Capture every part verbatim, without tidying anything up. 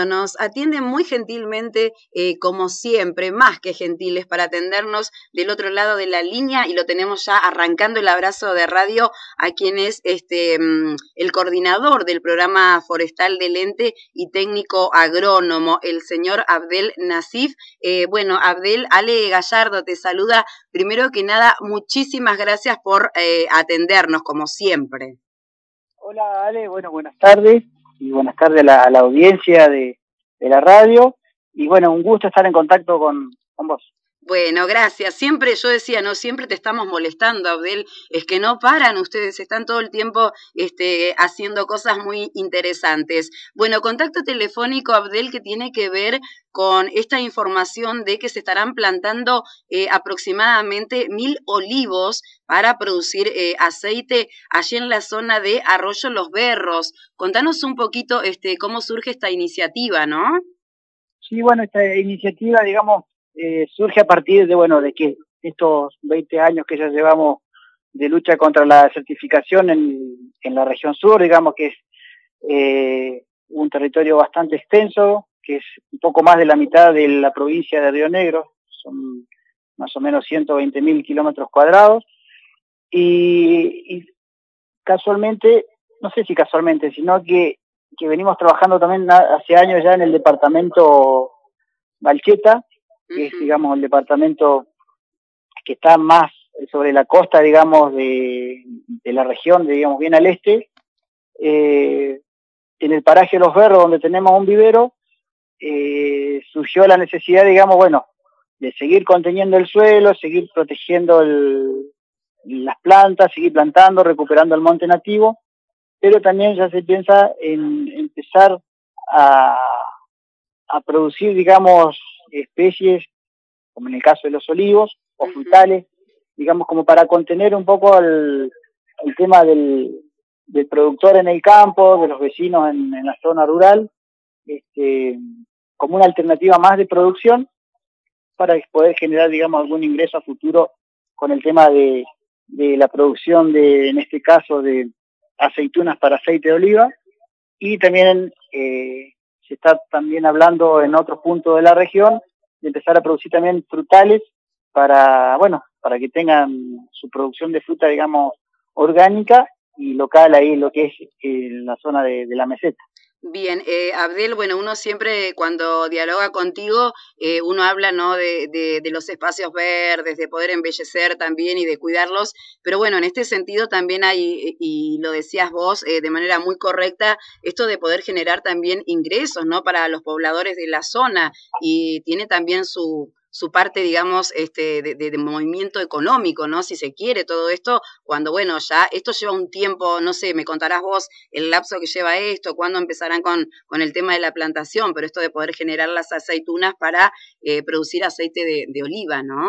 Nos atienden muy gentilmente, eh, como siempre, más que gentiles para atendernos del otro lado de la línea, y lo tenemos ya arrancando el abrazo de radio a quien es este, el coordinador del programa forestal del ente y técnico agrónomo, el señor Abdel Nasif. Eh, bueno, Abdel, Ale Gallardo te saluda. Primero que nada, muchísimas gracias por eh, atendernos, como siempre. Hola Ale, bueno, buenas tardes. Y buenas tardes a la, a la audiencia de, de la radio, y bueno, un gusto estar en contacto con, con vos. Bueno, gracias. Siempre, yo decía, no, siempre te estamos molestando, Abdel, es que no paran ustedes, están todo el tiempo este, haciendo cosas muy interesantes. Bueno, contacto telefónico, Abdel, que tiene que ver con esta información de que se estarán plantando eh, aproximadamente mil olivos para producir eh, aceite allí en la zona de Arroyo Los Berros. Contanos un poquito este, cómo surge esta iniciativa, ¿no? Sí, bueno, esta iniciativa, digamos, eh, surge a partir de, bueno, de que estos veinte años que ya llevamos de lucha contra la certificación en, en la región sur, digamos que es eh, un territorio bastante extenso, que es un poco más de la mitad de la provincia de Río Negro, son más o menos ciento veinte mil kilómetros cuadrados, y, y casualmente, no sé si casualmente, sino que, que venimos trabajando también hace años ya en el departamento Valcheta, que es, digamos, el departamento que está más sobre la costa, digamos, de, de la región, digamos, bien al este, eh, en el paraje Los Berros, donde tenemos un vivero, eh, surgió la necesidad, digamos, bueno, de seguir conteniendo el suelo, seguir protegiendo el, las plantas, seguir plantando, recuperando el monte nativo, pero también ya se piensa en empezar a, a producir, digamos, especies, como en el caso de los olivos, o frutales, digamos, como para contener un poco el, el tema del, del productor en el campo, de los vecinos en, en la zona rural, este, como una alternativa más de producción, para poder generar, digamos, algún ingreso a futuro con el tema de, de la producción de, en este caso, de aceitunas para aceite de oliva, y también eh, se está también hablando en otros puntos de la región de empezar a producir también frutales para, bueno, para que tengan su producción de fruta, digamos, orgánica y local ahí, lo que es eh, la zona de, de la meseta. Bien, eh, Abdel, bueno, uno siempre cuando dialoga contigo, eh, uno habla, ¿no?, de, de, de los espacios verdes, de poder embellecer también y de cuidarlos, pero bueno, en este sentido también hay, y lo decías vos eh, de manera muy correcta, esto de poder generar también ingresos, ¿no?, para los pobladores de la zona, y tiene también su... su parte, digamos, este, de, de, de movimiento económico, ¿no? Si se quiere todo esto, cuando, bueno, ya esto lleva un tiempo, no sé, me contarás vos el lapso que lleva esto, cuándo empezarán con, con el tema de la plantación, pero esto de poder generar las aceitunas para eh, producir aceite de, de oliva, ¿no?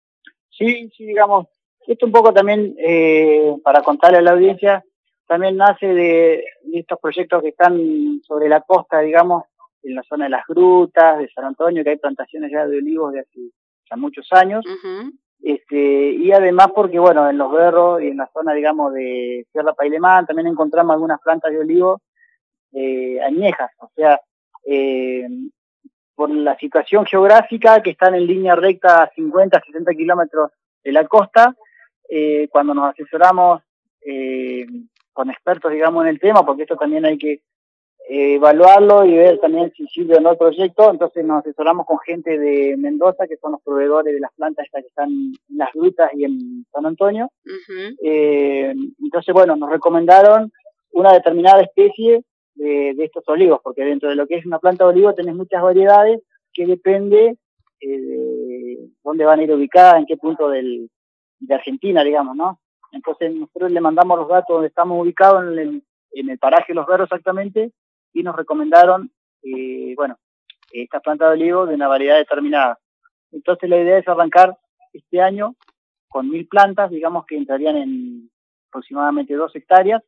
Sí, sí, digamos, esto un poco también, eh, para contarle a la audiencia, también nace de, de estos proyectos que están sobre la costa, digamos, en la zona de las grutas, de San Antonio, que hay plantaciones ya de olivos de hace ya muchos años, uh-huh. este, y además porque, bueno, en Los Berros y en la zona, digamos, de Sierra Pailemán también encontramos algunas plantas de olivos eh, añejas, o sea, eh, por la situación geográfica, que están en línea recta a cincuenta, sesenta kilómetros de la costa, eh, cuando nos asesoramos eh, con expertos, digamos, en el tema, porque esto también hay que Eh, evaluarlo y ver también si sirve o no el proyecto, entonces nos asesoramos con gente de Mendoza, que son los proveedores de las plantas estas que están en las grutas y en San Antonio. Uh-huh. eh, entonces, bueno, nos recomendaron una determinada especie de, de estos olivos, porque dentro de lo que es una planta de olivo tenés muchas variedades que depende eh, de dónde van a ir ubicadas, en qué punto del, de Argentina, digamos, ¿no? Entonces nosotros le mandamos los datos donde estamos ubicados en el, en el paraje Los Berros exactamente, y nos recomendaron, eh, bueno, esta planta de olivo de una variedad determinada. Entonces la idea es arrancar este año con mil plantas, digamos que entrarían en aproximadamente dos hectáreas,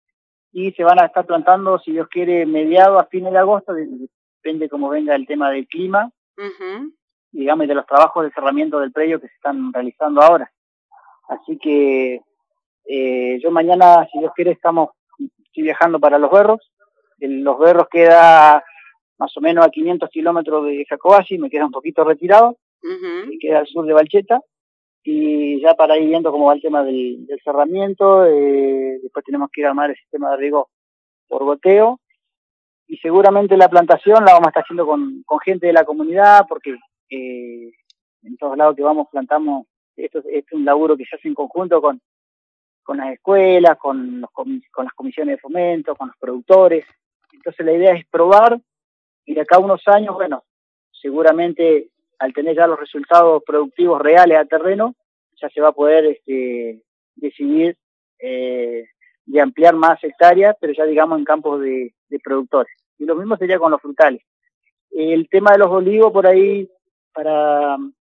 y se van a estar plantando, si Dios quiere, mediado a fines de agosto, depende cómo venga el tema del clima, uh-huh. digamos, y de los trabajos de cerramiento del predio que se están realizando ahora. Así que eh, yo mañana, si Dios quiere, estamos estoy viajando para Los Berros. Los Berros queda más o menos a quinientos kilómetros de Jacobasi, me queda un poquito retirado, uh-huh. me queda al sur de Balcheta, y ya para ir viendo cómo va el tema del, del cerramiento, eh, después tenemos que ir a armar el sistema de riego por goteo, y seguramente la plantación la vamos a estar haciendo con, con gente de la comunidad, porque eh, en todos lados que vamos plantamos, esto, esto es un laburo que se hace en conjunto con, con las escuelas, con, los, con las comisiones de fomento, con los productores. Entonces la idea es probar, y de acá a unos años, bueno, seguramente al tener ya los resultados productivos reales a terreno, ya se va a poder este, decidir eh, de ampliar más hectáreas, pero ya digamos en campos de, de productores. Y lo mismo sería con los frutales. El tema de los olivos, por ahí, para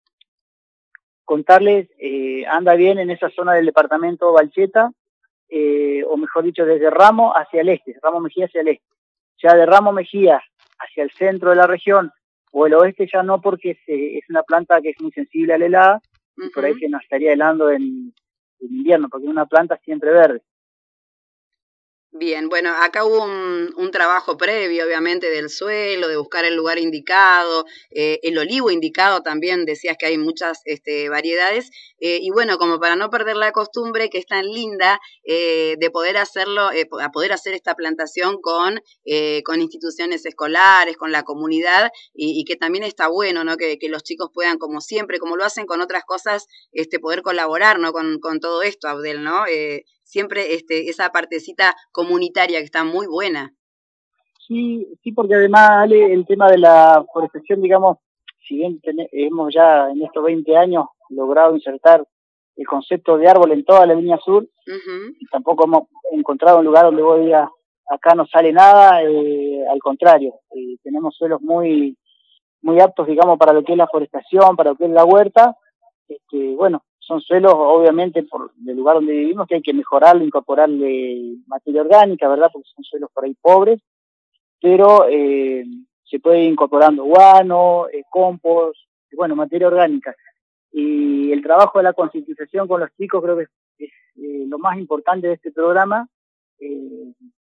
contarles, eh, anda bien en esa zona del departamento Balcheta, eh, o mejor dicho, desde Ramos hacia el este, Ramos Mejía hacia el este. Ya de Ramos Mejía hacia el centro de la región, o el oeste ya no, porque es, es una planta que es muy sensible a la helada, uh-huh. y por ahí se nos estaría helando en, en invierno, porque es una planta siempre verde. Bien, bueno, acá hubo un, un trabajo previo, obviamente, del suelo, de buscar el lugar indicado, eh, el olivo indicado también, decías que hay muchas este, variedades, eh, y bueno, como para no perder la costumbre que es tan linda eh, de poder hacerlo, eh, a poder hacer esta plantación con, eh, con instituciones escolares, con la comunidad, y, y que también está bueno, ¿no? Que, que los chicos puedan, como siempre, como lo hacen con otras cosas, este, poder colaborar, ¿no? Con, con todo esto, Abdel, ¿no? Eh, siempre este, esa partecita comunitaria que está muy buena. Sí, sí, porque además, Ale, el tema de la forestación, digamos, si bien ten, hemos ya en estos veinte años logrado insertar el concepto de árbol en toda la línea sur, uh-huh. y tampoco hemos encontrado un lugar donde vos digas, acá no sale nada, eh, al contrario, eh, tenemos suelos muy muy aptos, digamos, para lo que es la forestación, para lo que es la huerta. Este, bueno, son suelos, obviamente, por el lugar donde vivimos, que hay que mejorarlo, incorporarle materia orgánica, ¿verdad? Porque son suelos por ahí pobres, pero eh, se puede ir incorporando guano, eh, compost, bueno, materia orgánica. Y el trabajo de la concientización con los chicos creo que es, es eh, lo más importante de este programa, eh,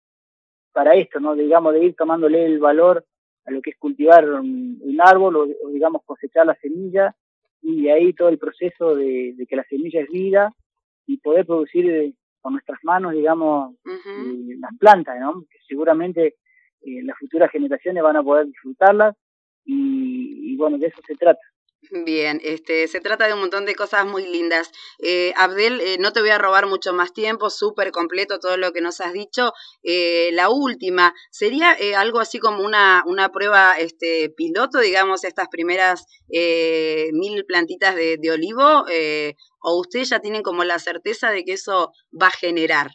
para esto, ¿no? Digamos, de ir tomándole el valor a lo que es cultivar un, un árbol o, o, digamos, cosechar la semilla, y de ahí todo el proceso de, de que la semilla es vida y poder producir eh, con nuestras manos, digamos, uh-huh. eh, las plantas, ¿no? Que seguramente eh, las futuras generaciones van a poder disfrutarlas y, y bueno, de eso se trata. Bien, este, se trata de un montón de cosas muy lindas. Eh, Abdel, eh, no te voy a robar mucho más tiempo, súper completo todo lo que nos has dicho. Eh, la última, ¿sería eh, algo así como una, una prueba este, piloto, digamos, estas primeras eh, mil plantitas de, de olivo? Eh, ¿O ustedes ya tienen como la certeza de que eso va a generar?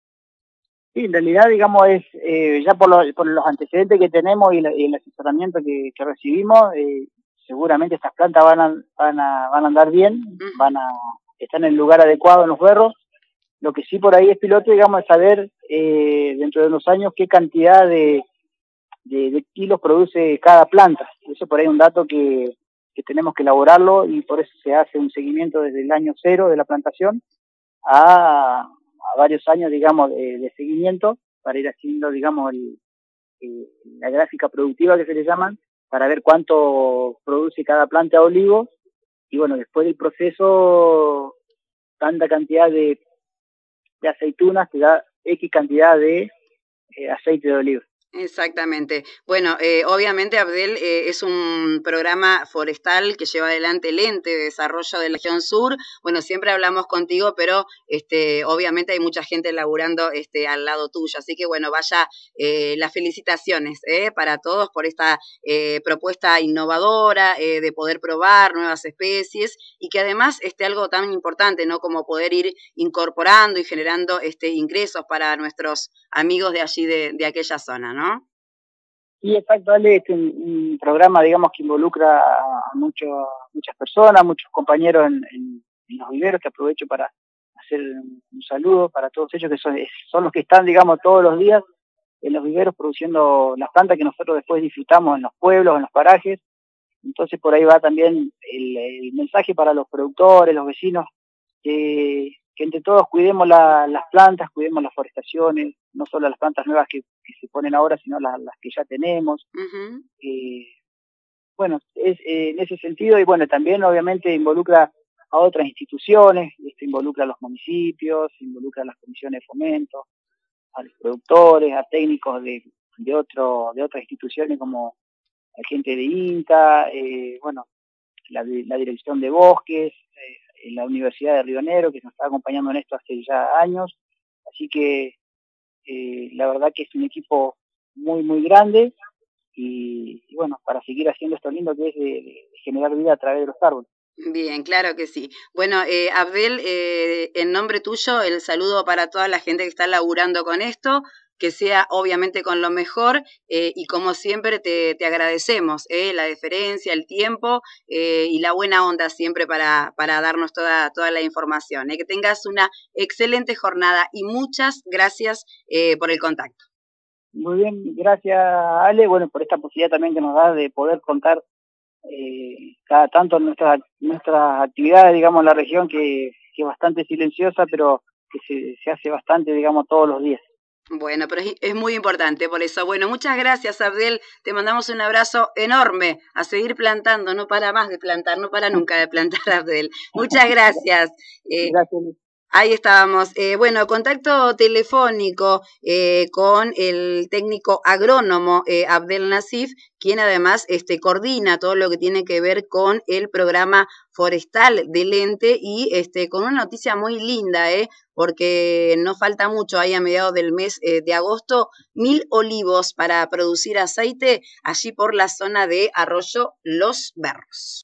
Sí, en realidad, digamos, es eh, ya por, lo, por los antecedentes que tenemos y, la, y el asesoramiento que, que recibimos, eh, seguramente estas plantas van a, van a, van a andar bien, uh-huh. van a estar en el lugar adecuado en los berros. Lo que sí por ahí es piloto, digamos, es saber eh, dentro de unos años qué cantidad de, de, de kilos produce cada planta. Eso por ahí es un dato que, que tenemos que elaborarlo, y por eso se hace un seguimiento desde el año cero de la plantación a, a varios años, digamos, de, de seguimiento, para ir haciendo, digamos, el, el, la gráfica productiva que se le llaman, para ver cuánto produce cada planta de olivo, y bueno, después del proceso, tanta cantidad de, de aceitunas te da X cantidad de eh, aceite de oliva. Exactamente. Bueno, eh, obviamente, Abdel, eh, es un programa forestal que lleva adelante el ente de desarrollo de la región sur. Bueno, siempre hablamos contigo, pero este, obviamente hay mucha gente laburando este, al lado tuyo. Así que, bueno, vaya eh, las felicitaciones eh, para todos por esta eh, propuesta innovadora eh, de poder probar nuevas especies, y que además esté algo tan importante, ¿no? Como poder ir incorporando y generando este, ingresos para nuestros amigos de allí, de, de aquella zona, ¿no? ¿no? Sí, exacto, Ale, es un, un programa, digamos, que involucra a mucho, muchas personas, muchos compañeros en, en, en los viveros, que aprovecho para hacer un saludo para todos ellos, que son, son los que están, digamos, todos los días en los viveros produciendo las plantas que nosotros después disfrutamos en los pueblos, en los parajes. Entonces por ahí va también el, el mensaje para los productores, los vecinos, que, que entre todos cuidemos la, las plantas, cuidemos las forestaciones, no solo las plantas nuevas que, que se ponen ahora, sino las, las que ya tenemos. Uh-huh. Eh, bueno, es eh, en ese sentido, y bueno, también obviamente involucra a otras instituciones, esto involucra a los municipios, involucra a las comisiones de fomento, a los productores, a técnicos de, de, otro, de otras instituciones como la gente de INTA, eh, bueno, la, la Dirección de Bosques, eh, la Universidad de Río Negro, que nos está acompañando en esto hace ya años. Así que eh, la verdad que es un equipo muy, muy grande y, y bueno, para seguir haciendo esto lindo que es de, de generar vida a través de los árboles. Bien, claro que sí. Bueno, eh, Abdel, eh, en nombre tuyo, el saludo para toda la gente que está laburando con esto, que sea obviamente con lo mejor eh, y como siempre te, te agradecemos eh, la deferencia, el tiempo eh, y la buena onda siempre para, para darnos toda, toda la información. Eh. Que tengas una excelente jornada y muchas gracias eh, por el contacto. Muy bien, gracias Ale, bueno, por esta posibilidad también que nos da de poder contar eh, cada tanto nuestras nuestras actividades, digamos, en la región que, que es bastante silenciosa, pero que se, se hace bastante, digamos, todos los días. Bueno, pero es, es muy importante por eso. Bueno, muchas gracias, Abdel. Te mandamos un abrazo enorme. A seguir plantando, no para más de plantar, no para nunca de plantar, Abdel. Muchas gracias. Eh, gracias. Ahí estábamos. Eh, bueno, contacto telefónico eh, con el técnico agrónomo eh, Abdel Nasif, quien además este, coordina todo lo que tiene que ver con el programa forestal del ente y este, con una noticia muy linda, eh, porque no falta mucho, ahí a mediados del mes eh, de agosto, mil olivos para producir aceite allí por la zona de Arroyo Los Berros.